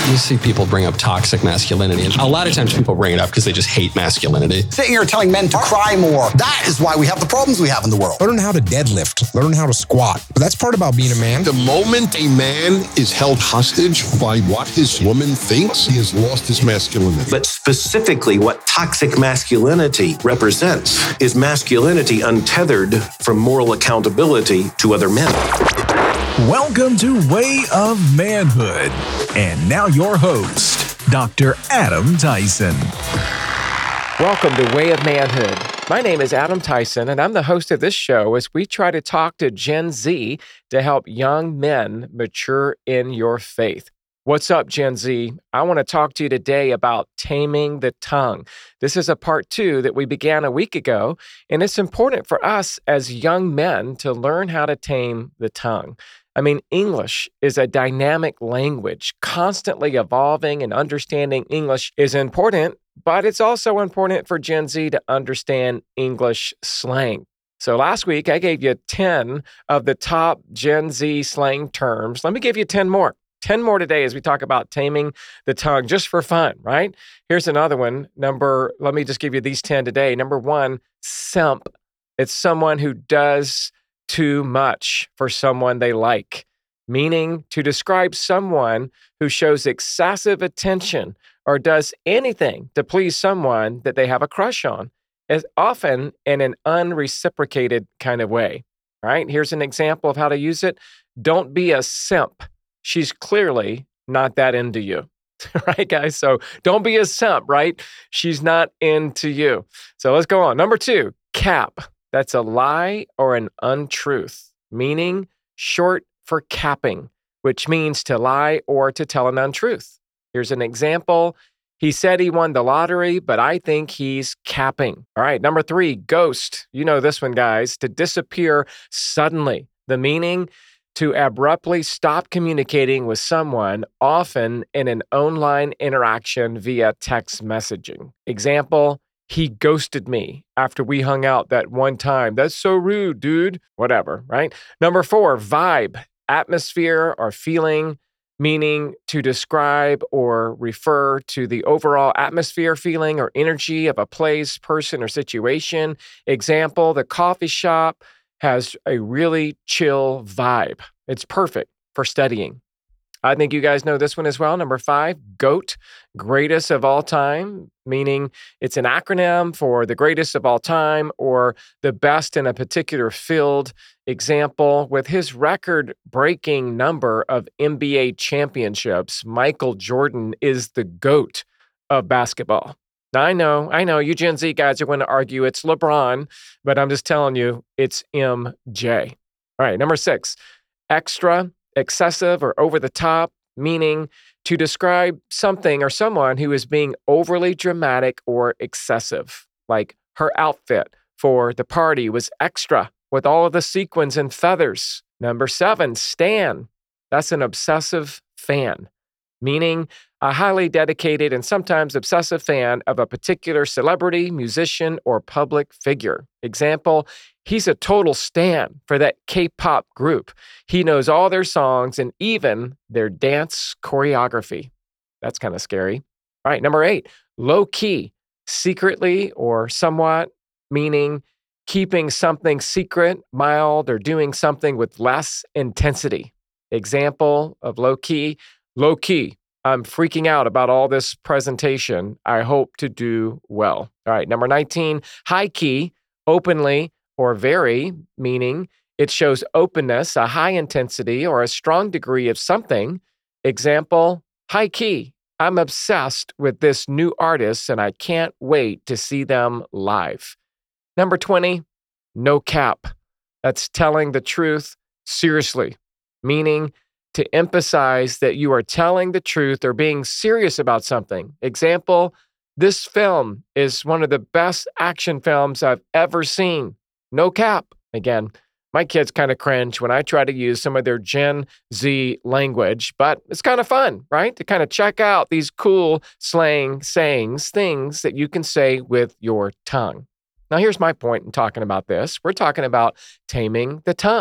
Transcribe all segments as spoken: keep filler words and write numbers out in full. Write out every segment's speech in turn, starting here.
You see people bring up toxic masculinity, and a lot of times people bring it up because they just hate masculinity. Sitting here telling men to cry more, that is why we have the problems we have in the world. Learn how to deadlift, learn how to squat. But that's part about being a man. The moment a man is held hostage by what his woman thinks, he has lost his masculinity. But specifically, what toxic masculinity represents is masculinity untethered from moral accountability to other men. Welcome to Way of Manhood. And now your host, Doctor Adam Tyson. Welcome to Way of Manhood. My name is Adam Tyson, and I'm the host of this show as we try to talk to Gen Z to help young men mature in your faith. What's up, Gen Z? I want to talk to you today about taming the tongue. This is a part two that we began a week ago, and it's important for us as young men to learn how to tame the tongue. I mean, English is a dynamic language, constantly evolving, and understanding English is important, but it's also important for Gen Z to understand English slang. So last week, I gave you ten of the top Gen Z slang terms. Let me give you ten more. ten more today as we talk about taming the tongue, just for fun, right? Here's another one. Number, let me just give you these ten today. Number one, simp. It's someone who does too much for someone they like, meaning to describe someone who shows excessive attention or does anything to please someone that they have a crush on, is often in an unreciprocated kind of way, right? Here's an example of how to use it. Don't be a simp. She's clearly not that into you, right, guys? So don't be a simp, right? She's not into you. So let's go on. Number two, cap. That's a lie or an untruth, meaning short for capping, which means to lie or to tell an untruth. Here's an example. He said he won the lottery, but I think he's capping. All right, number three, ghost. You know this one, guys. To disappear suddenly. The meaning, to abruptly stop communicating with someone, often in an online interaction via text messaging. Example, he ghosted me after we hung out that one time. That's so rude, dude. Whatever, right? Number four, vibe, atmosphere or feeling, meaning to describe or refer to the overall atmosphere, feeling, or energy of a place, person, or situation. Example, the coffee shop has a really chill vibe. It's perfect for studying. I think you guys know this one as well. Number five, GOAT, greatest of all time, meaning it's an acronym for the greatest of all time or the best in a particular field. Example, with his record-breaking number of N B A championships, Michael Jordan is the GOAT of basketball. Now, I know, I know you Gen Z guys are going to argue it's LeBron, but I'm just telling you, it's M J. All right, number six, extra, excessive, or over the top, meaning to describe something or someone who is being overly dramatic or excessive. Like her outfit for the party was extra with all of the sequins and feathers. Number seven, stan. That's an obsessive fan, meaning a highly dedicated and sometimes obsessive fan of a particular celebrity, musician, or public figure. Example, he's a total stan for that K-pop group. He knows all their songs and even their dance choreography. That's kind of scary. All right, number eight, low-key, secretly or somewhat, meaning keeping something secret, mild, or doing something with less intensity. Example of low-key, low-key. I'm freaking out about all this presentation. I hope to do well. All right, number nineteen, high key, openly or very, meaning it shows openness, a high intensity, or a strong degree of something. Example, high key. I'm obsessed with this new artist and I can't wait to see them live. Number twenty, no cap. That's telling the truth seriously, meaning to emphasize that you are telling the truth or being serious about something. Example, this film is one of the best action films I've ever seen. No cap. Again, my kids kind of cringe when I try to use some of their Gen Z language, but it's kind of fun, right? To kind of check out these cool slang sayings, things that you can say with your tongue. Now, here's my point in talking about this. We're talking about taming the tongue.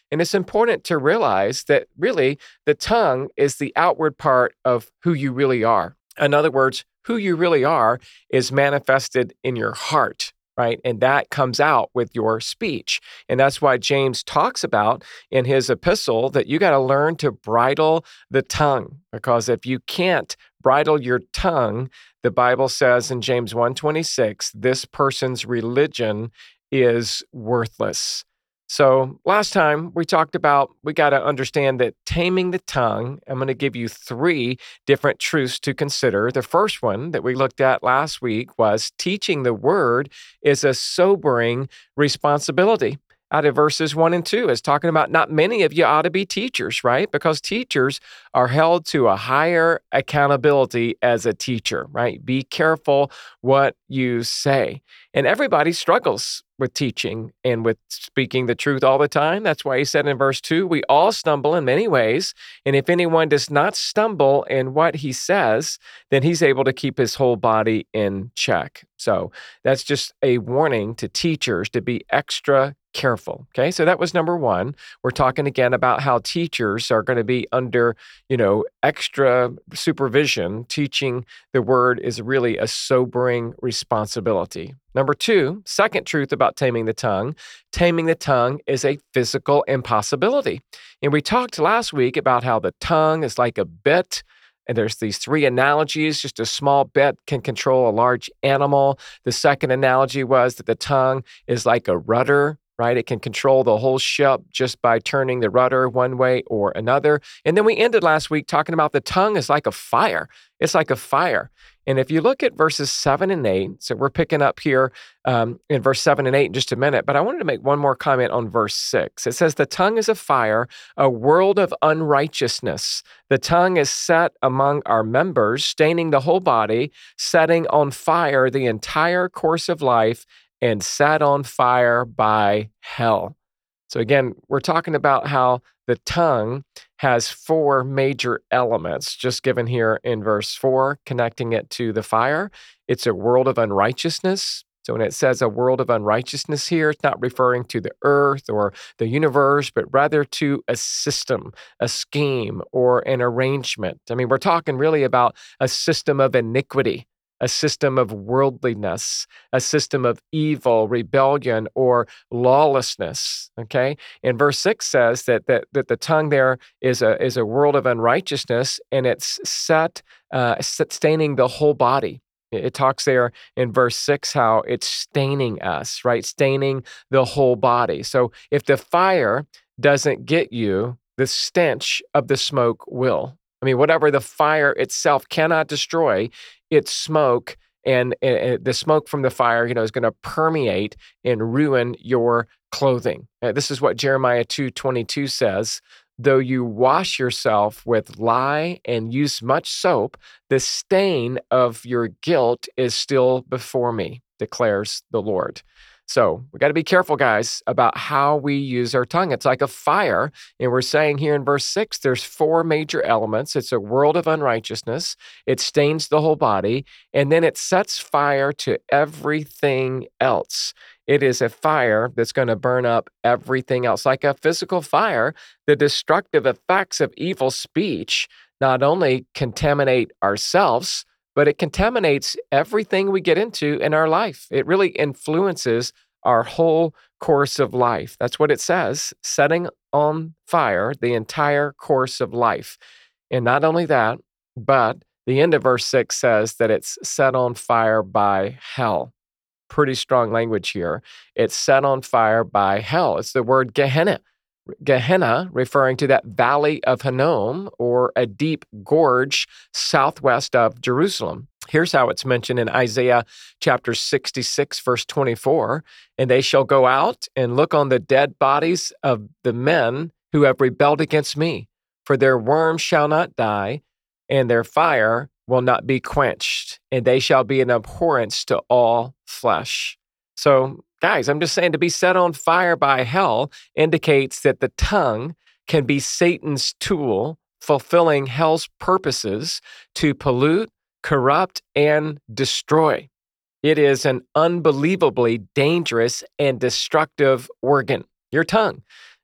And it's important to realize that really the tongue is the outward part of who you really are. In other words, who you really are is manifested in your heart, right? And that comes out with your speech. And that's why James talks about in his epistle that you got to learn to bridle the tongue, because if you can't bridle your tongue, the Bible says in James one twenty-six, this person's religion is worthless. So last time we talked about, we got to understand that taming the tongue, I'm going to give you three different truths to consider. The first one that we looked at last week was teaching the word is a sobering responsibility. Out of verses one and two is talking about not many of you ought to be teachers, right? Because teachers are held to a higher accountability as a teacher, right? Be careful what you say. And everybody struggles with teaching and with speaking the truth all the time. That's why he said in verse two, we all stumble in many ways. And if anyone does not stumble in what he says, then he's able to keep his whole body in check. So that's just a warning to teachers to be extra careful. Okay, so that was number one. We're talking again about how teachers are going to be under, you know, extra supervision. Teaching the word is really a sobering responsibility. Number two, second truth about taming the tongue, taming the tongue is a physical impossibility. And we talked last week about how the tongue is like a bit. And there's these three analogies. Just a small bit can control a large animal. The second analogy was that the tongue is like a rudder, right? It can control the whole ship just by turning the rudder one way or another. And then we ended last week talking about the tongue is like a fire. It's like a fire. And if you look at verses seven and eight, so we're picking up here um, in verse seven and eight in just a minute, but I wanted to make one more comment on verse six. It says, the tongue is a fire, a world of unrighteousness. The tongue is set among our members, staining the whole body, setting on fire the entire course of life, and set on fire by hell. So again, we're talking about how the tongue has four major elements, just given here in verse four, connecting it to the fire. It's a world of unrighteousness. So when it says a world of unrighteousness here, it's not referring to the earth or the universe, but rather to a system, a scheme, or an arrangement. I mean, we're talking really about a system of iniquity, a system of worldliness, a system of evil, rebellion, or lawlessness, okay? And verse six says that that, that the tongue there is a, is a world of unrighteousness, and it's set, uh, staining the whole body. It talks there in verse six how it's staining us, right? Staining the whole body. So if the fire doesn't get you, the stench of the smoke will. I mean, whatever the fire itself cannot destroy, its smoke and, and the smoke from the fire, you know, is going to permeate and ruin your clothing. Uh, this is what Jeremiah two twenty-two says. Though you wash yourself with lye and use much soap, the stain of your guilt is still before me, declares the Lord. So we got to be careful, guys, about how we use our tongue. It's like a fire. And we're saying here in verse six, there's four major elements. It's a world of unrighteousness. It stains the whole body. And then it sets fire to everything else. It is a fire that's going to burn up everything else. Like a physical fire, the destructive effects of evil speech not only contaminate ourselves, but it contaminates everything we get into in our life. It really influences our whole course of life. That's what it says, setting on fire the entire course of life. And not only that, but the end of verse six says that it's set on fire by hell. Pretty strong language here. It's set on fire by hell. It's the word Gehenna. Gehenna, referring to that valley of Hinnom, or a deep gorge southwest of Jerusalem. Here's how it's mentioned in Isaiah chapter sixty-six, verse twenty-four. And they shall go out and look on the dead bodies of the men who have rebelled against me, for their worm shall not die, and their fire will not be quenched, and they shall be an abhorrence to all flesh. So, guys, I'm just saying to be set on fire by hell indicates that the tongue can be Satan's tool, fulfilling hell's purposes to pollute, corrupt, and destroy. It is an unbelievably dangerous and destructive organ, your tongue.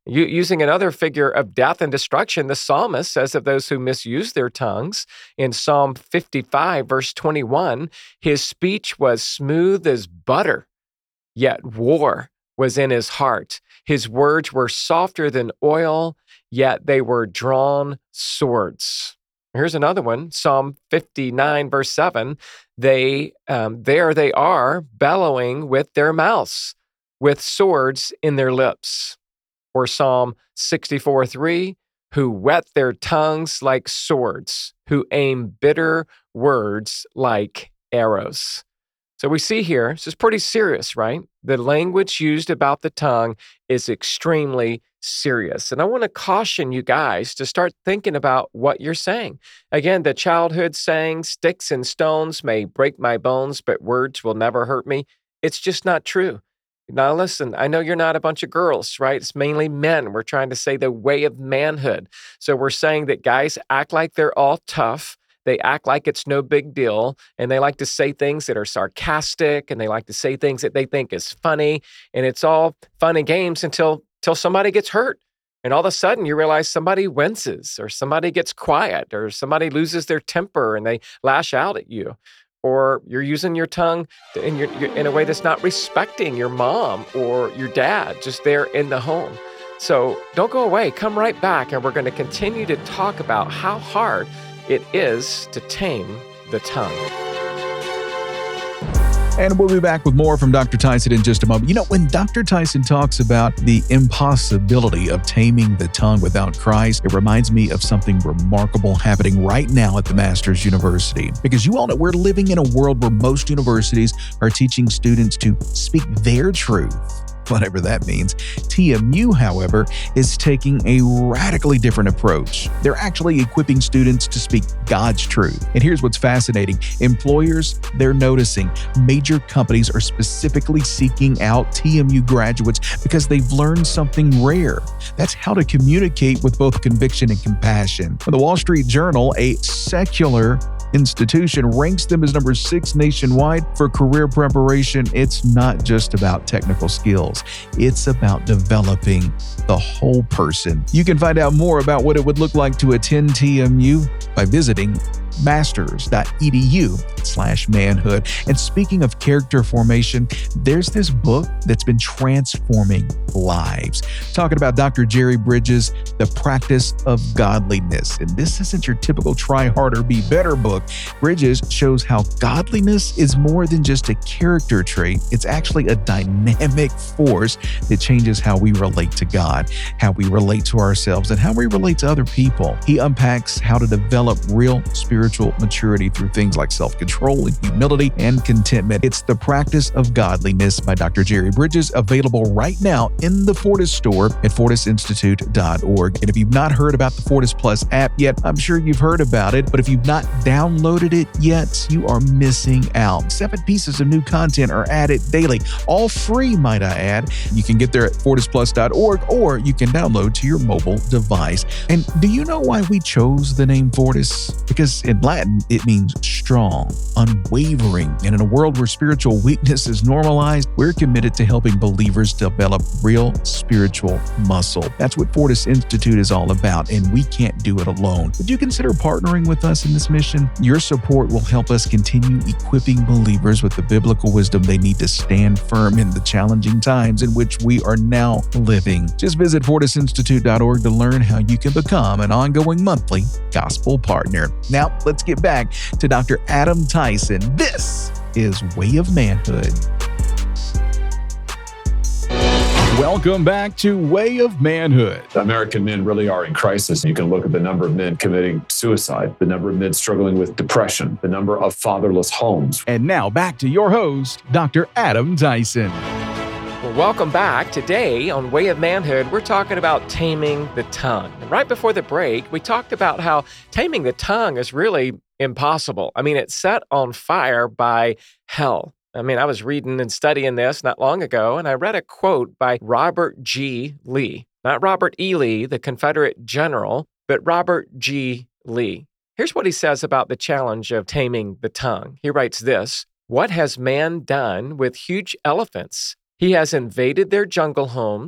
U- using another figure of death and destruction, the psalmist says of those who misuse their tongues in Psalm fifty-five, verse twenty-one, his speech was smooth as butter, yet war was in his heart. His words were softer than oil, yet they were drawn swords. Here's another one, Psalm fifty-nine, verse seven. They, um, there they are, bellowing with their mouths, with swords in their lips. Or Psalm sixty-four, three, who whet their tongues like swords, who aim bitter words like arrows. So we see here, this is pretty serious, right? The language used about the tongue is extremely serious. And I want to caution you guys to start thinking about what you're saying. Again, the childhood saying, sticks and stones may break my bones, but words will never hurt me. It's just not true. Now, listen, I know you're not a bunch of girls, right? It's mainly men. We're trying to say the way of manhood. So we're saying that guys act like they're all tough. They act like it's no big deal. And they like to say things that are sarcastic. And they like to say things that they think is funny. And it's all fun and games until, until somebody gets hurt. And all of a sudden you realize somebody winces or somebody gets quiet or somebody loses their temper and they lash out at you. Or you're using your tongue in, your, in a way that's not respecting your mom or your dad, just there in the home. So don't go away. Come right back, and we're going to continue to talk about how hard it is to tame the tongue. And we'll be back with more from Doctor Tyson in just a moment. You know, when Doctor Tyson talks about the impossibility of taming the tongue without Christ, it reminds me of something remarkable happening right now at the Masters University. Because you all know we're living in a world where most universities are teaching students to speak their truth, whatever that means. T M U, however, is taking a radically different approach. They're actually equipping students to speak God's truth. And here's what's fascinating. Employers, they're noticing major companies are specifically seeking out T M U graduates because they've learned something rare. That's how to communicate with both conviction and compassion. The Wall Street Journal, a secular institution, ranks them as number six nationwide for career preparation. It's not just about technical skills. It's about developing the whole person. You can find out more about what it would look like to attend T M U by visiting masters.edu slash manhood. And speaking of character formation, there's this book that's been transforming lives. Talking about Doctor Jerry Bridges, The Practice of Godliness. And this isn't your typical try harder, be better book. Bridges shows how godliness is more than just a character trait. It's actually a dynamic force that changes how we relate to God, how we relate to ourselves, and how we relate to other people. He unpacks how to develop real spiritual maturity through things like self-control and humility and contentment. It's The Practice of Godliness by Doctor Jerry Bridges, available right now in the Fortis store at fortis institute dot org. And if you've not heard about the Fortis Plus app yet, I'm sure you've heard about it, but if you've not downloaded it yet, you are missing out. Seven pieces of new content are added daily, all free, might I add. You can get there at fortis plus dot org, or you can download to your mobile device. And do you know why we chose the name Fortis? Because in Latin, it means strong, unwavering. And in a world where spiritual weakness is normalized, we're committed to helping believers develop real spiritual muscle. That's what Fortis Institute is all about, and we can't do it alone. Would you consider partnering with us in this mission? Your support will help us continue equipping believers with the biblical wisdom they need to stand firm in the challenging times in which we are now living. Just visit fortis institute dot org to learn how you can become an ongoing monthly gospel partner. Now, let's get back to Doctor Adam Tyson. This is Way of Manhood. Welcome back to Way of Manhood. American men really are in crisis. You can look at the number of men committing suicide, the number of men struggling with depression, the number of fatherless homes. And now back to your host, Doctor Adam Tyson. Well, welcome back. Today on Way of Manhood, we're talking about taming the tongue. And right before the break, we talked about how taming the tongue is really impossible. I mean, it's set on fire by hell. I mean, I was reading and studying this not long ago, and I read a quote by Robert G. Lee. Not Robert E. Lee, the Confederate general, but Robert G. Lee. Here's what he says about the challenge of taming the tongue. He writes this: "What has man done with huge elephants? He has invaded their jungle homes,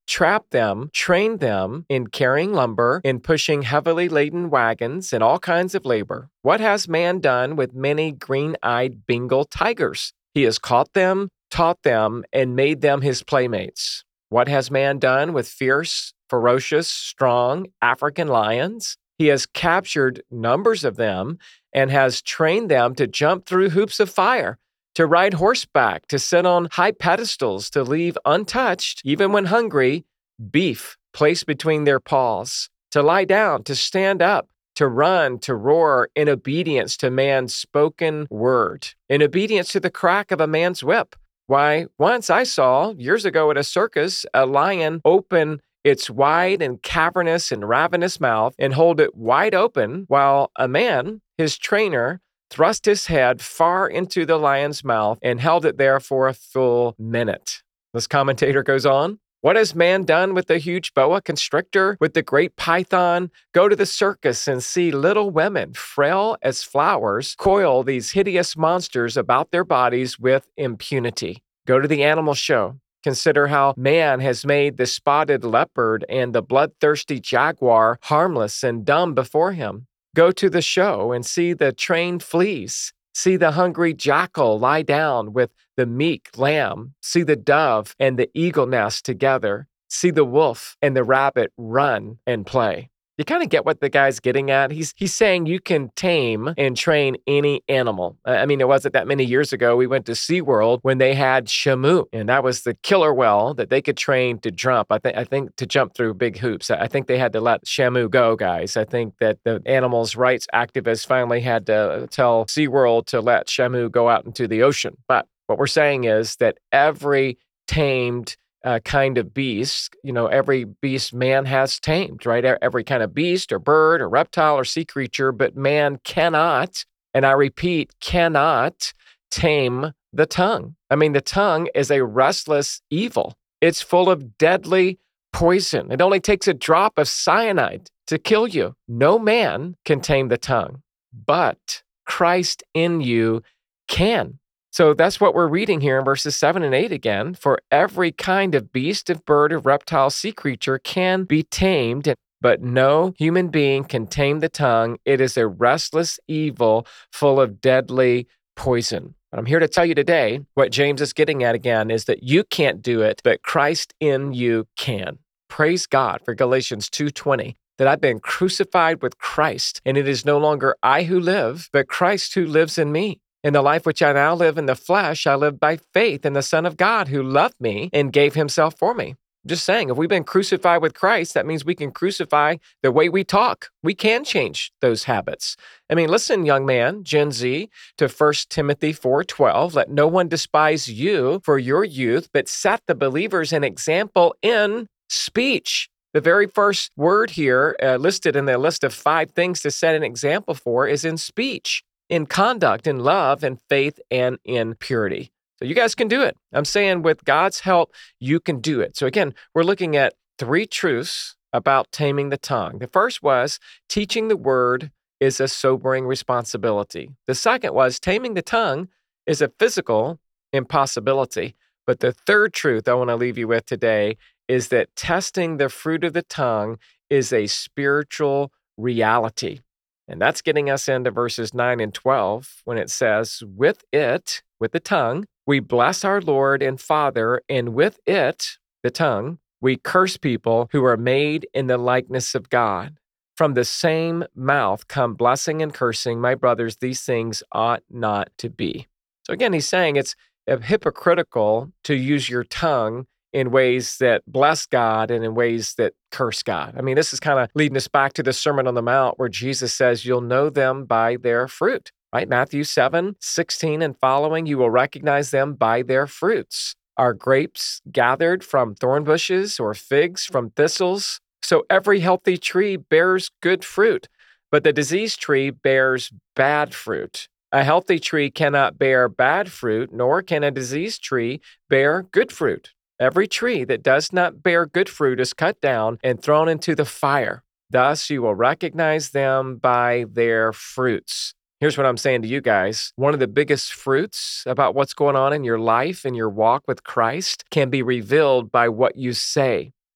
trapped them, trained them in carrying lumber, in pushing heavily laden wagons, and all kinds of labor. What has man done with many green-eyed Bengal tigers? He has caught them, taught them, and made them his playmates. What has man done with fierce, ferocious, strong African lions? He has captured numbers of them and has trained them to jump through hoops of fire, to ride horseback, to sit on high pedestals, to leave untouched, even when hungry, beef placed between their paws, to lie down, to stand up, to run, to roar in obedience to man's spoken word, in obedience to the crack of a man's whip. Why, once I saw, years ago at a circus, a lion open its wide and cavernous and ravenous mouth and hold it wide open, while a man, his trainer, thrust his head far into the lion's mouth and held it there for a full minute. This commentator goes on, what has man done with the huge boa constrictor, with the great python? Go to the circus and see little women, frail as flowers, coil these hideous monsters about their bodies with impunity. Go to the animal show. Consider how man has made the spotted leopard and the bloodthirsty jaguar harmless and dumb before him. Go to the show and see the trained fleas. See the hungry jackal lie down with the meek lamb. See the dove and the eagle nest together. See the wolf and the rabbit run and play. You kind of get what the guy's getting at. He's he's saying you can tame and train any animal. I mean, it wasn't that many years ago. We went to SeaWorld when they had Shamu, and that was the killer whale that they could train to jump. I think I think to jump through big hoops. I think they had to let Shamu go, guys. I think that the animals' rights activists finally had to tell SeaWorld to let Shamu go out into the ocean. But what we're saying is that every tamed Uh, kind of beast, you know, every beast man has tamed, right? Every kind of beast or bird or reptile or sea creature, but man cannot, and I repeat, cannot tame the tongue. I mean, the tongue is a restless evil. It's full of deadly poison. It only takes a drop of cyanide to kill you. No man can tame the tongue, but Christ in you can. So that's what we're reading here in verses seven and eight again. For every kind of beast, of bird, of reptile, sea creature can be tamed, but no human being can tame the tongue. It is a restless evil full of deadly poison. But I'm here to tell you today what James is getting at again is that you can't do it, but Christ in you can. Praise God for Galatians two twenty. That I've been crucified with Christ, and it is no longer I who live, but Christ who lives in me. In the life which I now live in the flesh, I live by faith in the Son of God who loved me and gave himself for me. Just saying, if we've been crucified with Christ, that means we can crucify the way we talk. We can change those habits. I mean, listen, young man, Gen Z, to First Timothy four twelve. Let no one despise you for your youth, but set the believers an example in speech. The very first word here uh, listed in the list of five things to set an example for is in speech, in conduct, in love, in faith, and in purity. So you guys can do it. I'm saying with God's help, you can do it. So again, we're looking at three truths about taming the tongue. The first was teaching the word is a sobering responsibility. The second was taming the tongue is a physical impossibility. But the third truth I want to leave you with today is that testing the fruit of the tongue is a spiritual reality. And that's getting us into verses nine and twelve when it says, with it, with the tongue, we bless our Lord and Father, and with it, the tongue, we curse people who are made in the likeness of God. From the same mouth come blessing and cursing. My brothers, these things ought not to be. So again, he's saying it's hypocritical to use your tongue in ways that bless God and in ways that curse God. I mean, this is kind of leading us back to the Sermon on the Mount where Jesus says, you'll know them by their fruit, right? Matthew seven sixteen and following, you will recognize them by their fruits. Are grapes gathered from thorn bushes or figs from thistles? So every healthy tree bears good fruit, but the diseased tree bears bad fruit. A healthy tree cannot bear bad fruit, nor can a diseased tree bear good fruit. Every tree that does not bear good fruit is cut down and thrown into the fire. Thus, you will recognize them by their fruits. Here's what I'm saying to you guys. One of the biggest fruits about what's going on in your life and your walk with Christ can be revealed by what you say.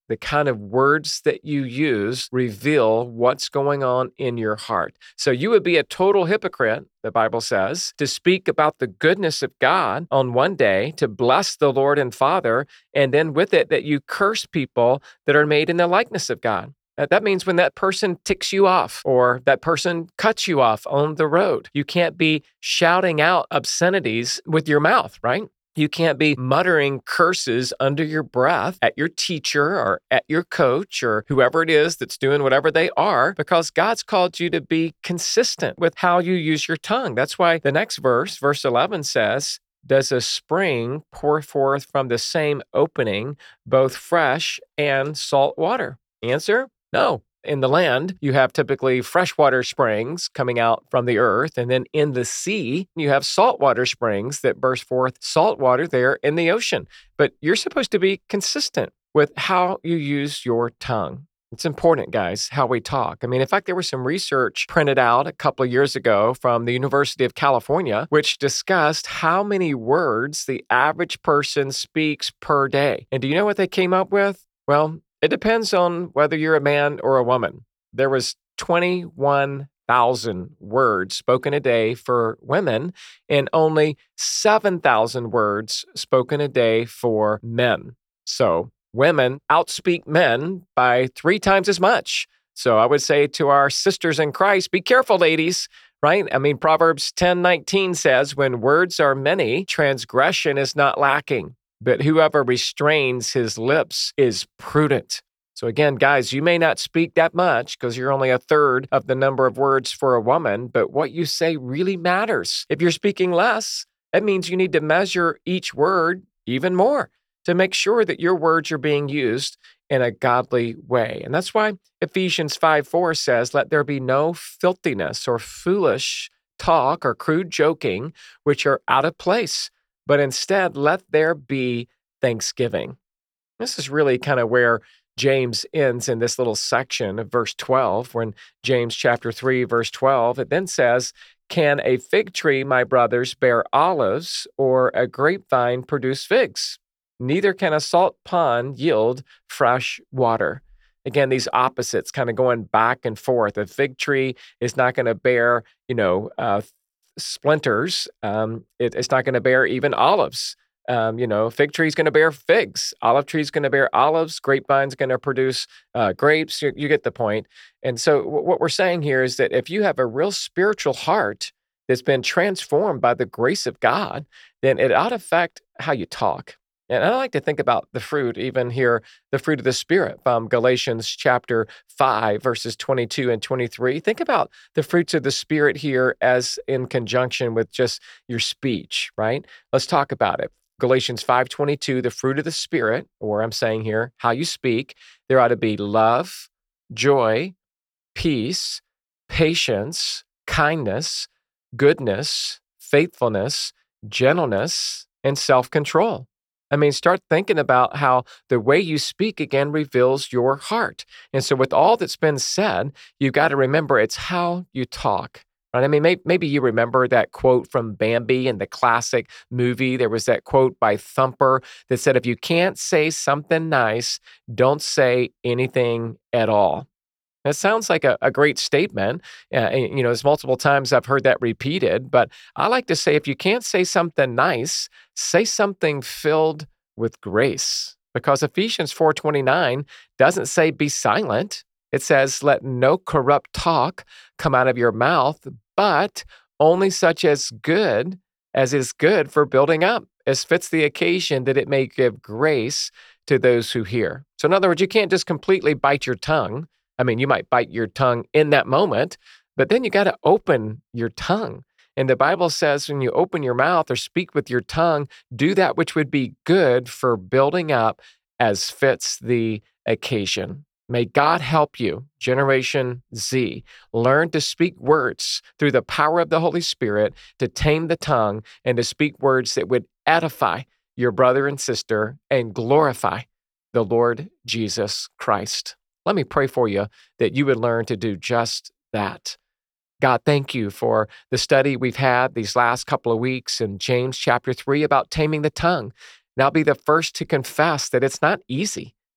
The kind of words that you use reveal what's going on in your heart. So you would be a total hypocrite, the Bible says, to speak about the goodness of God on one day, to bless the Lord and Father, and then with it that you curse people that are made in the likeness of God. That means when that person ticks you off or that person cuts you off on the road, you can't be shouting out obscenities with your mouth, right? You can't be muttering curses under your breath at your teacher or at your coach or whoever it is that's doing whatever they are, because God's called you to be consistent with how you use your tongue. That's why the next verse, verse eleven says, does a spring pour forth from the same opening both fresh and salt water? Answer, no. In the land, you have typically freshwater springs coming out from the earth. And then in the sea, you have saltwater springs that burst forth salt water there in the ocean. But you're supposed to be consistent with how you use your tongue. It's important, guys, how we talk. I mean, in fact, there was some research printed out a couple of years ago from the University of California, which discussed how many words the average person speaks per day. And do you know what they came up with? Well, it depends on whether you're a man or a woman. There was twenty-one thousand words spoken a day for women and only seven thousand words spoken a day for men. So women outspeak men by three times as much. So I would say to our sisters in Christ, be careful, ladies, right? I mean, Proverbs ten nineteen says, when words are many, transgression is not lacking. But whoever restrains his lips is prudent. So again, guys, you may not speak that much because you're only a third of the number of words for a woman, but what you say really matters. If you're speaking less, that means you need to measure each word even more to make sure that your words are being used in a godly way. And that's why Ephesians five four says, let there be no filthiness or foolish talk or crude joking, which are out of place, but instead let there be thanksgiving. This is really kind of where James ends in this little section of verse twelve, when James chapter three, verse twelve, it then says, can a fig tree, my brothers, bear olives, or a grapevine produce figs? Neither can a salt pond yield fresh water. Again, these opposites kind of going back and forth. A fig tree is not going to bear, you know, uh, splinters. Um, it, it's not going to bear even olives. Um, you know, fig tree is going to bear figs. Olive tree is going to bear olives. Grapevine's going to produce uh, grapes. You, you get the point. And so w- what we're saying here is that if you have a real spiritual heart that's been transformed by the grace of God, then it ought to affect how you talk. And I like to think about the fruit, even here, the fruit of the Spirit from Galatians chapter five, verses twenty-two and twenty-three. Think about the fruits of the Spirit here as in conjunction with just your speech, right? Let's talk about it. Galatians five twenty-two, the fruit of the Spirit, or I'm saying here, how you speak, there ought to be love, joy, peace, patience, kindness, goodness, faithfulness, gentleness, and self-control. I mean, start thinking about how the way you speak again reveals your heart. And so with all that's been said, you've got to remember it's how you talk. Right? I mean, may, maybe you remember that quote from Bambi in the classic movie. There was that quote by Thumper that said, if you can't say something nice, don't say anything at all. That sounds like a, a great statement. Uh, and, you know, there's multiple times I've heard that repeated, but I like to say if you can't say something nice, say something filled with grace. Because Ephesians four twenty-nine doesn't say be silent. It says, let no corrupt talk come out of your mouth, but only such as good as is good for building up, as fits the occasion, that it may give grace to those who hear. So in other words, you can't just completely bite your tongue. I mean, you might bite your tongue in that moment, but then you got to open your tongue. And the Bible says when you open your mouth or speak with your tongue, do that which would be good for building up as fits the occasion. May God help you, Generation Z, learn to speak words through the power of the Holy Spirit, to tame the tongue and to speak words that would edify your brother and sister and glorify the Lord Jesus Christ. Let me pray for you that you would learn to do just that. God, thank you for the study we've had these last couple of weeks in James chapter three about taming the tongue. And I'll be the first to confess that it's not easy.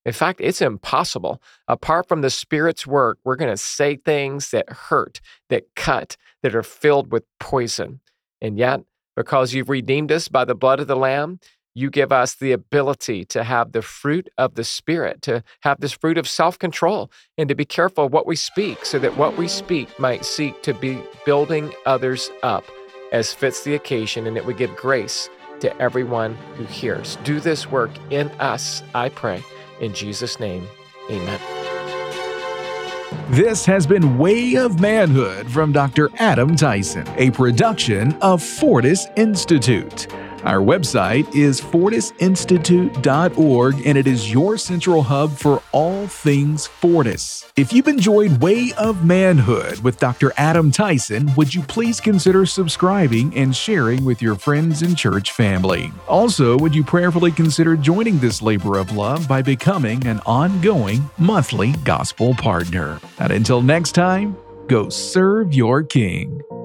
In fact, it's impossible. Apart from the Spirit's work, we're going to say things that hurt, that cut, that are filled with poison. And yet, because you've redeemed us by the blood of the Lamb, you give us the ability to have the fruit of the Spirit, to have this fruit of self-control, and to be careful of what we speak, so that what we speak might seek to be building others up as fits the occasion, and it would give grace to everyone who hears. Do this work in us, I pray. In Jesus' name, amen. This has been Way of Manhood from Doctor Adam Tyson, a production of Fortis Institute. Our website is fortis institute dot org, and it is your central hub for all things Fortis. If you've enjoyed Way of Manhood with Doctor Adam Tyson, would you please consider subscribing and sharing with your friends and church family? Also, would you prayerfully consider joining this labor of love by becoming an ongoing monthly gospel partner? And until next time, go serve your King.